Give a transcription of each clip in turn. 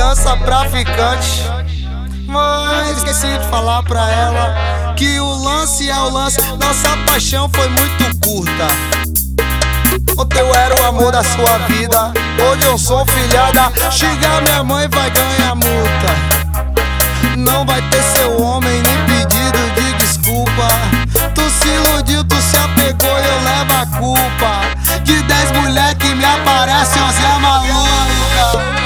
criança pra ficante. Mas esqueci de falar pra ela que o lance é o lance. Nossa paixão foi muito curta. Ontem eu era o amor da sua vida, hoje eu sou filhada. Xingar minha mãe vai ganhar multa. Não vai ter seu homem nem pedido de desculpa. Tu se iludiu, tu se apegou e eu levo a culpa. De 10 mulheres que me aparecem, 11 é maluca.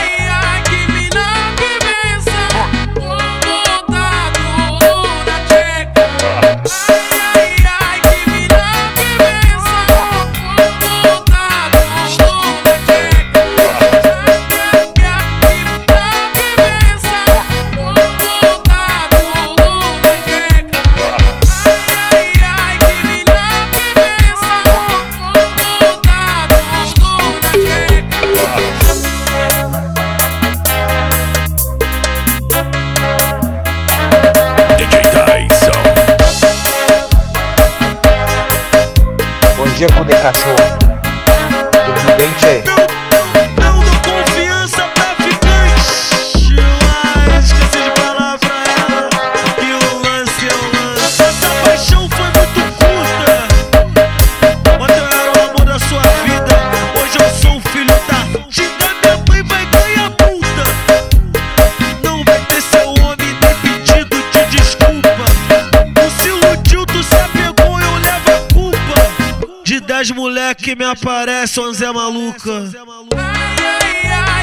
Bom dia, cu de cachorro. Tudo bem, tchê? Não dou confiança pra ficante, mas esqueci de falar pra ela que o lance é o lance. Essa paixão foi muito curta. Ontem eu era o amor da sua vida, hoje eu sou um filho da tida. Minha mãe vai ganhar multa. Não vai ter seu homem nem pedido de desculpa. Tu se iludiu, tu se apegou, eu levo a culpa. De 10 mulher que me aparecem, 11 é maluca.